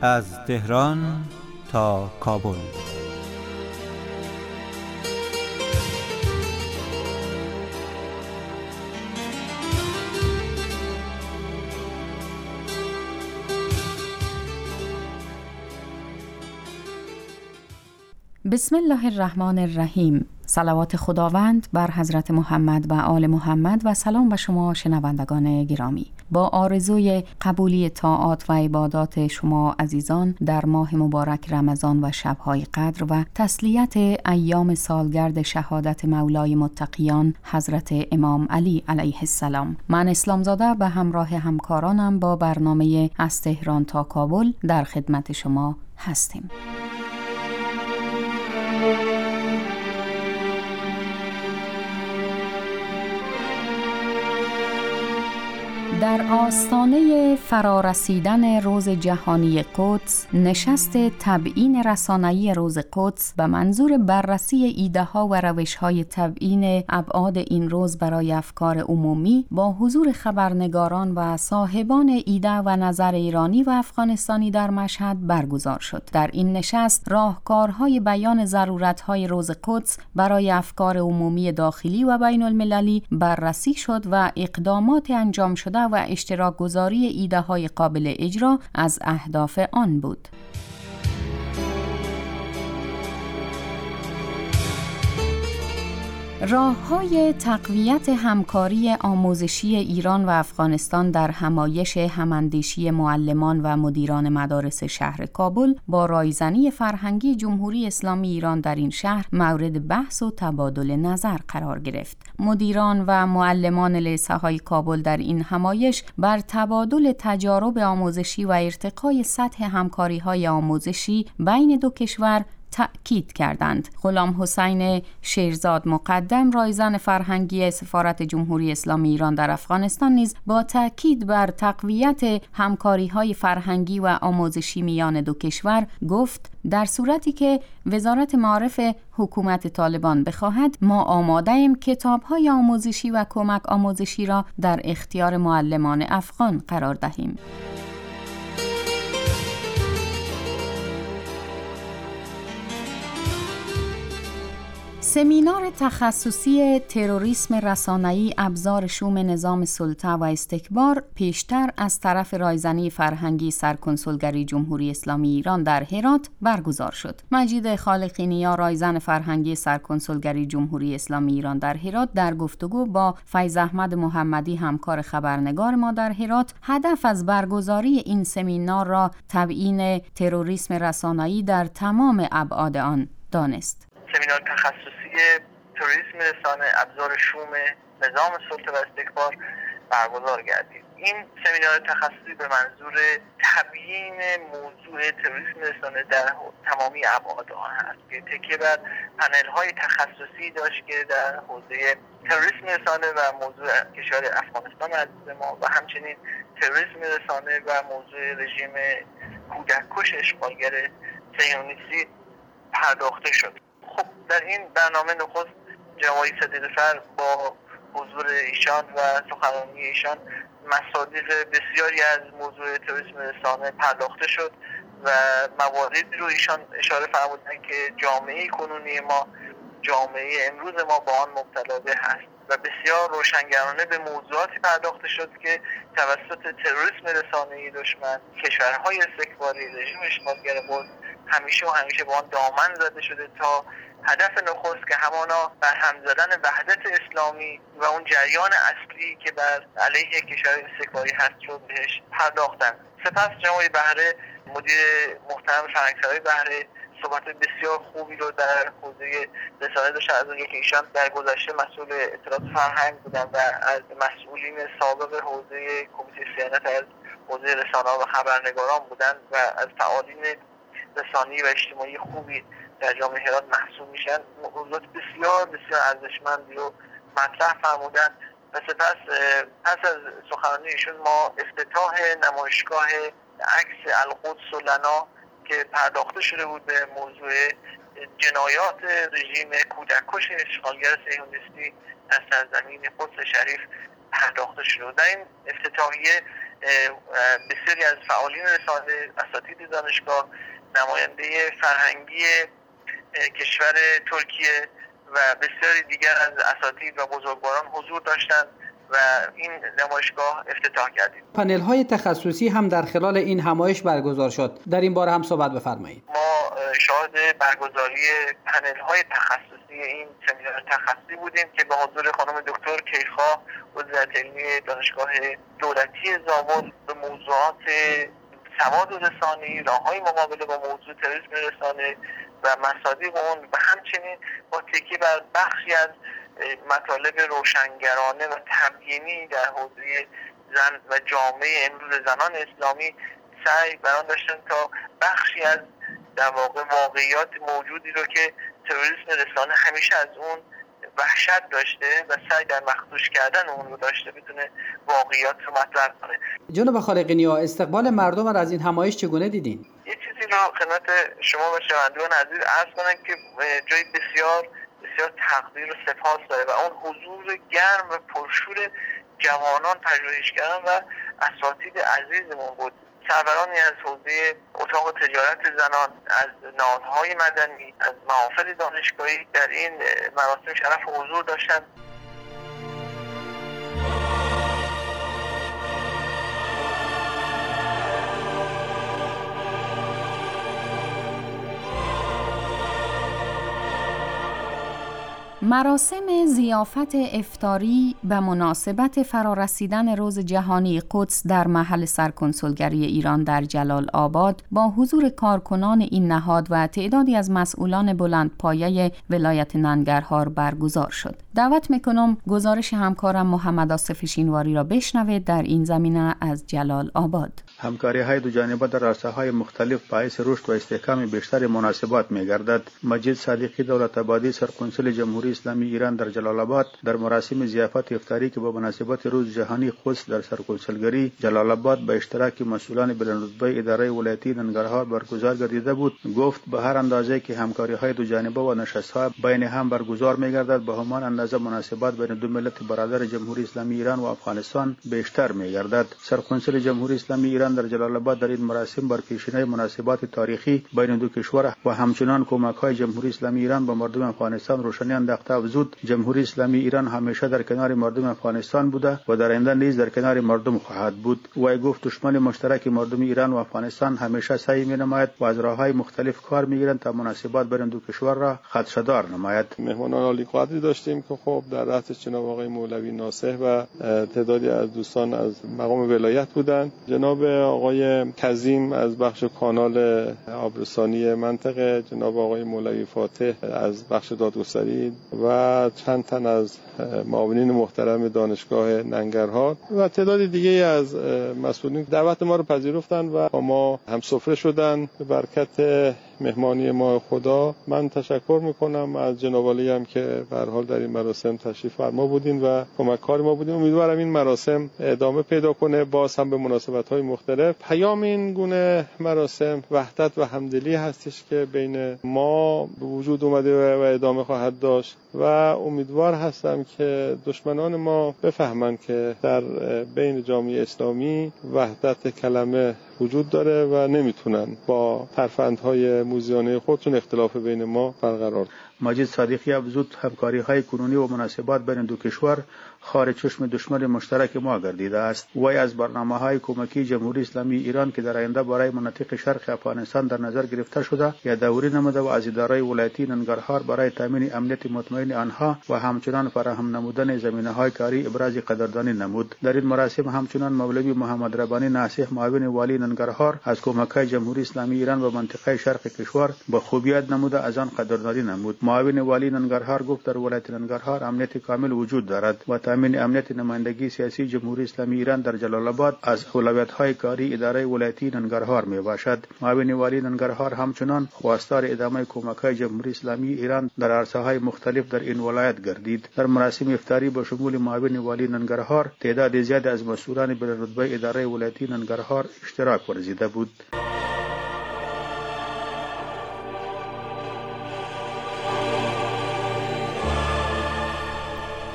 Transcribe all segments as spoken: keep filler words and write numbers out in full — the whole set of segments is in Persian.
از تهران تا کابل. بسم الله الرحمن الرحیم. صلوات خداوند بر حضرت محمد و آل محمد و سلام به شما شنوندگان گرامی. با آرزوی قبولی طاعات و عبادات شما عزیزان در ماه مبارک رمضان و شب‌های قدر و تسلیت ایام سالگرد شهادت مولای متقیان حضرت امام علی علیه السلام، من اسلامزاده به همراه همکارانم با برنامه از تهران تا کابل در خدمت شما هستیم. در آستانه فرارسیدن روز جهانی قدس، نشست تبیین رسانه‌ای روز قدس به منظور بررسی ایده‌ها و روش‌های تبیین ابعاد این روز برای افکار عمومی با حضور خبرنگاران و صاحبان ایده و نظر ایرانی و افغانستانی در مشهد برگزار شد. در این نشست راهکارهای بیان ضرورت‌های روز قدس برای افکار عمومی داخلی و بین المللی بررسی شد و اقدامات انجام شده و اشتراک گذاری ایده های قابل اجرا از اهداف آن بود. راه‌های تقویت همکاری آموزشی ایران و افغانستان در همایش هماندیشی معلمان و مدیران مدارس شهر کابل با رایزنی فرهنگی جمهوری اسلامی ایران در این شهر مورد بحث و تبادل نظر قرار گرفت. مدیران و معلمان لیسه‌های کابل در این همایش بر تبادل تجارب آموزشی و ارتقای سطح همکاری‌های آموزشی بین دو کشور تأکید کردند. غلام حسین شیرزاد مقدم رایزن فرهنگی سفارت جمهوری اسلامی ایران در افغانستان نیز با تأکید بر تقویت همکاری‌های فرهنگی و آموزشی میان دو کشور گفت در صورتی که وزارت معارف حکومت طالبان بخواهد ما آماده ایم کتاب‌های آموزشی و کمک آموزشی را در اختیار معلمان افغان قرار دهیم. سمینار تخصصی تروریسم رسانه‌ای ابزار شوم نظام سلطه و استکبار پیشتر از طرف رایزنی فرهنگی سرکنسولگری جمهوری اسلامی ایران در هرات برگزار شد. مجید خالقی‌نیا رایزن فرهنگی سرکنسولگری جمهوری اسلامی ایران در هرات در گفتگو با فیض احمد محمدی همکار خبرنگار ما در هرات هدف از برگزاری این سمینار را تبیین تروریسم رسانه‌ای در تمام ابعاد آن دانست. سمینار تخصصی تروریسم رسانه ابزار شوم نظام سلطه و استکبار برگزار گردید. این سمینار تخصصی به منظور تبیین موضوع تروریسم رسانه در تمامی ابعاد آن است که تکیه بر پنل‌های تخصصی داشت که در حوزه تروریسم رسانه و موضوع کشور افغانستان عزیز ما و همچنین تروریسم رسانه و موضوع رژیم کودککش اشغالگر صهیونیستی پرداخته شد. خب در این برنامه نخست جناب صدیق‌فر با حضور ایشان و سخنرانی ایشان مصادیق بسیاری از موضوع تروریسم رسانه پرداخته شد و مواردی رو ایشان اشاره فرمودند که جامعه کنونی ما، جامعه امروز ما با آن مبتلا به هست و بسیار روشنگرانه به موضوعاتی پرداخته شد که توسط تروریسم رسانه‌ای دشمن کشورهای استکباری رژیم اشغالگر بود همیشه و همیشه با آن دامن زده شده تا هدف نخست که همانا بر هم زدن وحدت اسلامی و اون جریان اصلی که بر علیه کشور استکباری هست رو بهش پرداختن. سپس جناب بهره مدیر محترم فرهنگسرای بهره صحبت بسیار خوبی رو در حوزه رسانه داشتن، از اونجایی که ایشان در گذشته مسئول اطلاعات فرهنگ بودن و از مسئولین سابق حوزه کمیته صیانت از حوزه رسانه‌ها و خبرنگاران بودن و از فعالین رسانه‌ای و اجتماعی خوبی در جامعه هرات محسوب میشن. موضوعات بسیار بسیار ارزشمندی رو مطرح فرمودن و سپس پس از سخنرانی ایشون ما افتتاح نمایشگاه عکس القدس و لنا که پرداخته شده بود به موضوع جنایات رژیم کودککش اشغالگر صهیونیستی از سرزمین قدس شریف پرداخته شده. در این افتتاحیه بسیاری از فعالین رسانه، اساتید دانشگاه، نماینده فرهنگی کشور ترکیه و بسیاری دیگر از اساتید و بزرگواران حضور داشتند و این نمایشگاه افتتاح کردیم. پنل های تخصصی هم در خلال این همایش برگزار شد. در این باره هم صحبت بفرمایید. ما شاهد برگزاری پنل های تخصصی این سمینار تخصصی بودیم که به حضور خانم دکتر کیخا، عضو علمی دانشگاه دولتی زابل، به موضوعات سواد رسانه‌ای، راه‌های مقابله با موضوع تروریسم رسانه و مصادیق اون و همچنین با تکیه بر بخشی از مطالب روشنگرانه و تبیینی در حوزه زن و جامعه امروز زنان اسلامی سعی بران داشتن تا بخشی از در واقع واقعیات موجودی رو که تروریسم رسانه همیشه از اون وحشت داشته و سعی در مخدوش کردن اون رو داشته بتونه واقعیات رو مطرح کنه. جناب خالقی‌نیا، استقبال مردم را از این همایش چگونه دیدین؟ یه چیزی رو خدمت شما و شنوندگان عزیز عرض کنم که جای بسیار بسیار تقدیر و سپاس داره و اون حضور گرم و پرشور جوانان، پژوهشگران و اساتید عزیزمون بود. سرورانی از حوزه اتاق تجارت زنان، از نهادهای مدنی، از محافل دانشگاهی در این مراسم شرف حضور داشتند. مراسم ضیافت افطاری به مناسبت فرارسیدن روز جهانی قدس در محل سرکنسولگری ایران در جلال آباد با حضور کارکنان این نهاد و تعدادی از مسئولان بلندپایه ولایت ننگرهار برگزار شد. دعوت میکنم گزارش همکارم محمد آصف شینواری را بشنوید در این زمینه از جلال آباد. همکاری‌های دو جانبه در عرصه‌های مختلف باعث رشد و استحکام بیشتر مناسبات می‌گردد. مجید صادقی دولت‌آبادی سرکنسول جمهوری اسلامی ایران در جلال آباد در مراسم ضیافت افطاری که با مناسبت روز جهانی قدس در سرکنسولگری جلال آباد به اشتراک مسئولان بلندرتبه اداره ولایتی ننگرهار برگزار گردیده بود، گفت به هر اندازه که همکاری‌های دو جانبه و نشست‌ها بین هم برگزار می‌گردد، به همان اندازه مناسبات بین دو ملت برادر جمهوری اسلامی ایران و افغانستان بیشتر می‌گردد. سرکنسول جمهوری اسلامی ایران در جلال آباد در این مراسم بر پیشینه مناسبات تاریخی بین دو کشور و همچنان کمک‌های جمهوری اسلامی ایران به مردم افغانستان روشنی انداخته افزود جمهوری اسلامی ایران همیشه در کنار مردم افغانستان بوده و در آینده نیز در کنار مردم خواهد بود. و گفت دشمن مشترک مردم ایران و افغانستان همیشه سعی می‌نماید و از راه‌های مختلف کار می‌گیرند تا مناسبات بین دو کشور را خدشه‌دار نماید. مهمانان عالی قدری داشتیم که خب در رأس جناب آقای مولوی ناصح و تعدادی از دوستان از مقام ولایت بودند. جناب آقای کظیم از بخش کانال آبرسانی منطقه، جناب آقای مولوی فاتح از بخش دادگستری و چند تن از معاونین محترم دانشگاه ننگرهار و تعداد دیگه از مسئولین دعوت ما رو پذیرفتند و با ما همسفره شدند. به برکت مهمانی ما خدا من تشکر میکنم از جناب عالی هم که به هر حال در این مراسم تشریف فرما بودین و کمکار ما بودین. امیدوارم این مراسم ادامه پیدا کنه، باز هم به مناسبت‌های مختلف. پیام این گونه مراسم وحدت و همدلی هستش که بین ما به وجود اومده و ادامه خواهد داشت و امیدوار هستم که دشمنان ما بفهمند که در بین جامعه اسلامی وحدت کلمه وجود داره و نمیتونن با ترفندهای موذیانه خودشون اختلاف بین ما برقرار. مجید صادقی افزود همکاری‌های کنونی و مناسبات بین دو کشور خارج چشم دشمن مشترک ما گردیده است. وی از برنامه‌های کمکی جمهوری اسلامی ایران که در آینده برای مناطق شرق افغانستان در نظر گرفته شده یادآوری نموده و از اداره ولایتی ننگرهار برای تامین امنیت مطمئن آنها و همچنان فراهم نمودن زمینه‌های کاری ابراز قدردانی نمود. در این مراسم همچنان مولوی محمد ربانی ناصح معاون والی ننگرهار از کمک‌های جمهوری اسلامی ایران به منطقه شرق کشور به خوبی یاد نموده از آن قدردانی نمود. معاون والی ننگرهار گفت در ولایت ننگرهار امنیت کامل وجود دارد و تامین امنیت نمایندگی سیاسی جمهوری اسلامی ایران در جلال آباد از اولویت‌های کاری اداره ولایتی ننگرهار میباشد. معاون والی ننگرهار همچنان خواستار ادامه کمک‌های جمهوری اسلامی ایران در عرصه‌های مختلف در این ولایت گردید. در مراسم افطاری با شمول معاون والی ننگرهار تعداد زیاد از مسئولان بلندرتبه اداره ولایتی ننگرهار اشتراک ورزیده بود.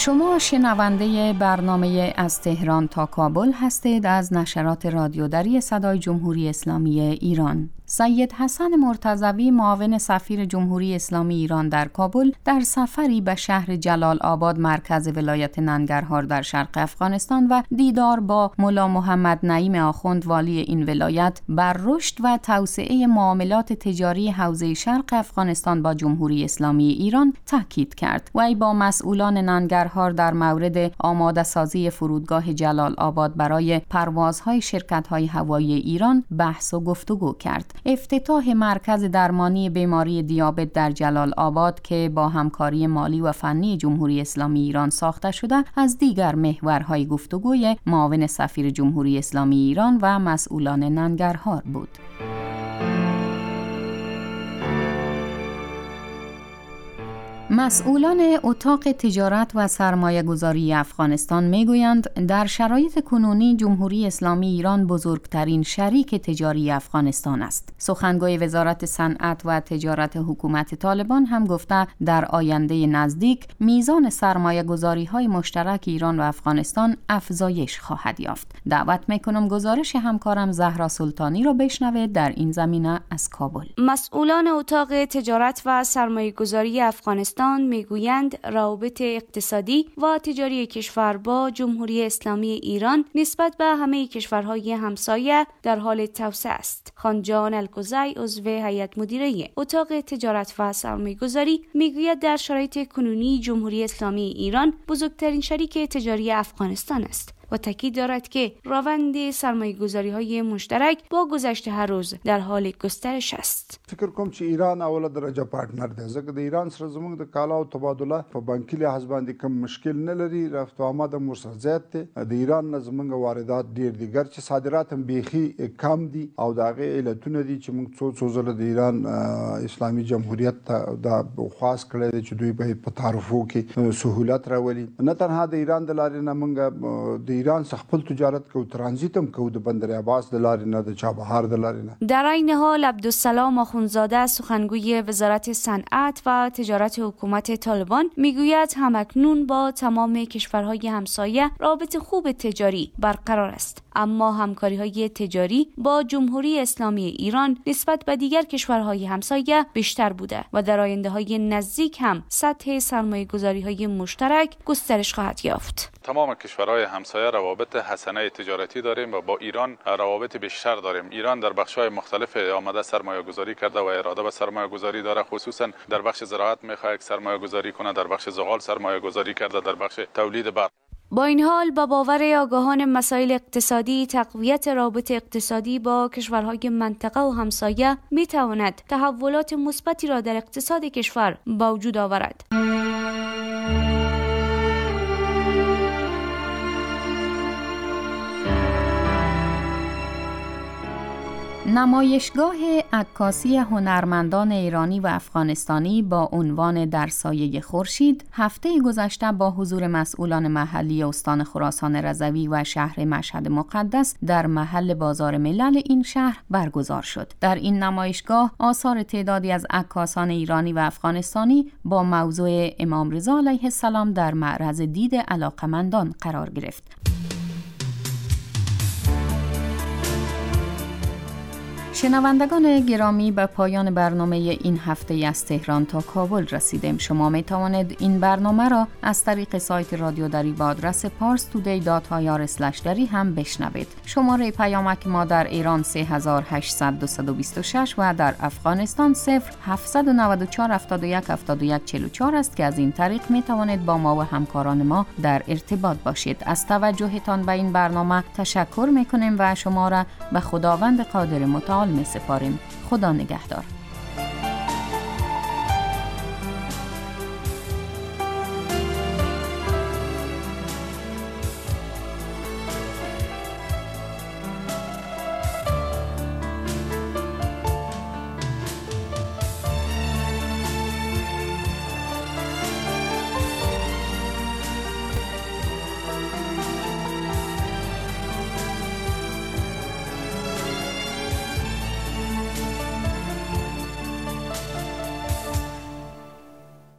شما شنونده برنامه از تهران تا کابل هستید از نشرات رادیودری صدای جمهوری اسلامی ایران. سید حسن مرتضوی معاون سفیر جمهوری اسلامی ایران در کابل در سفری به شهر جلال آباد مرکز ولایت ننگرهار در شرق افغانستان و دیدار با ملا محمد نعیم آخوند والی این ولایت بر رشد و توسعه معاملات تجاری حوزه شرق افغانستان با جمهوری اسلامی ایران تاکید کرد. وی با مسئولان ننگرهار در مورد آماده سازی فرودگاه جلال آباد برای پروازهای شرکت‌های هوایی ایران بحث و گفتگو کرد. افتتاح مرکز درمانی بیماری دیابت در جلال آباد که با همکاری مالی و فنی جمهوری اسلامی ایران ساخته شده از دیگر محورهای گفتگوی معاون سفیر جمهوری اسلامی ایران و مسئولان ننگرهار بود. مسئولان اتاق تجارت و سرمایه گذاری افغانستان میگویند در شرایط کنونی جمهوری اسلامی ایران بزرگترین شریک تجاری افغانستان است. سخنگوی وزارت صنعت و تجارت حکومت طالبان هم گفته در آینده نزدیک میزان سرمایه گذاری های مشترک ایران و افغانستان افزایش خواهد یافت. دعوت میکنم گزارش همکارم زهرا سلطانی را بشنوید در این زمینه از کابل. مسئولان اتاق تجارت و سرمایه گذاری افغانستان میگویند روابط اقتصادی و تجاری کشور با جمهوری اسلامی ایران نسبت به همه کشورهای همسایه در حال توسعه است. خانجان الکوزی عضو هیئت مدیره اتاق تجارت و سرمایه‌گذاری میگوید در شرایط کنونی جمهوری اسلامی ایران بزرگترین شریک تجاری افغانستان است و تاکید دارد که روند سرمایه‌گذاری‌های مشترک با گذشت هر روز در حال گسترش است. فکر کوم چې ایران اوله درجه پارتنر دی، ځکه د ایران سره زموږ د کالا او تبادله په بانکي لحاظ باندې کوم مشکل نه لري. رفت و آمد هم ورسره زیات دی. د ایران نه زموږ واردات ډېر دي، ګرچې صادرات هم بیخي کم دي او د هغې علتونه دي چې موږ څو څو ځله د ایران اسلامي جمهوریت ته دا خواست کړی دی چې دوی باید په تعرفو کې سهولت راولي. نه تنها د ایران د لارې نه موږ د ایران څخه خپل تجارت کو ترانزیت هم کو د بندر عباس د لارې نه د چابهار د لارې نه. در این حال عبدالسلام آخوندزاده سخنگوی وزارت صنعت و تجارت حکومت طالبان میگوید همکنون با تمام کشورهای همسایه رابط خوب تجاری برقرار است، اما همکاری‌های تجاری با جمهوری اسلامی ایران نسبت به دیگر کشورهای همسایه بیشتر بوده و در آینده‌های نزدیک هم سطح سرمایه‌گذاری‌های مشترک گسترش خواهد یافت. تمام کشورهای همسایه روابط حسنه تجارتی داریم و با ایران روابط بیشتر داریم. ایران در بخش‌های مختلف آمده سرمایه‌گذاری کرده و اراده به سرمایه‌گذاری داره، خصوصا در بخش زراعت می‌خواد سرمایه‌گذاری کنه، در بخش زغال سرمایه‌گذاری کرده، در بخش تولید برق. با این حال با باور آگاهان مسائل اقتصادی تقویت رابط اقتصادی با کشورهای منطقه و همسایه می‌تواند تحولات مثبتی را در اقتصاد کشور به وجود آورد. نمایشگاه عکاسی هنرمندان ایرانی و افغانستانی با عنوان در سایه خورشید هفته گذشته با حضور مسئولان محلی استان خراسان رضوی و شهر مشهد مقدس در محل بازار ملل این شهر برگزار شد. در این نمایشگاه آثار تعدادی از عکاسان ایرانی و افغانستانی با موضوع امام رضا علیه السلام در معرض دید علاقمندان قرار گرفت. شنوندگان گرامی، به پایان برنامه این هفته از تهران تا کابل رسیدیم. شما می توانید این برنامه را از طریق سایت رادیودری با آدرس پارس تودی دات آی آر اسلش دری هم بشنوید. شماره پیامک ما در ایران سه هزار و هشتصد و بیست و شش و در افغانستان صفر هفتصد و نود و چهار هفتاد و یک هفتاد و یک چهل و چهار است که از این طریق می توانید با ما و همکاران ما در ارتباط باشید. از توجهتان به این برنامه تشکر می کنیم و شما را به خداوند قادر متعال می سپاریم. خدا نگهدار.